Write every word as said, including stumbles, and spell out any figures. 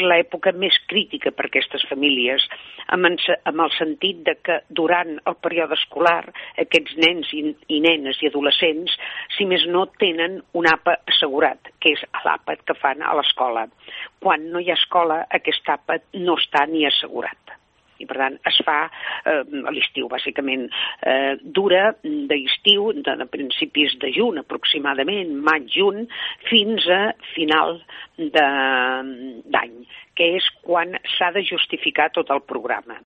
l'època més crítica per a aquestes famílies, amb, amb el sentit de que durant el període escolar aquests nens i, i nenes i adolescents, si més no, tenen un àpat assegurat, que és l'àpat que fan a l'escola. Quan no hi ha escola, aquest àpat no està ni assegurat. I, per tant, es fa eh, a l'estiu, bàsicament. Eh, dura d'estiu, de, de principis de juny, aproximadament, maig-juny, fins a final d'any, que és quan s'ha de justificar tot el programa.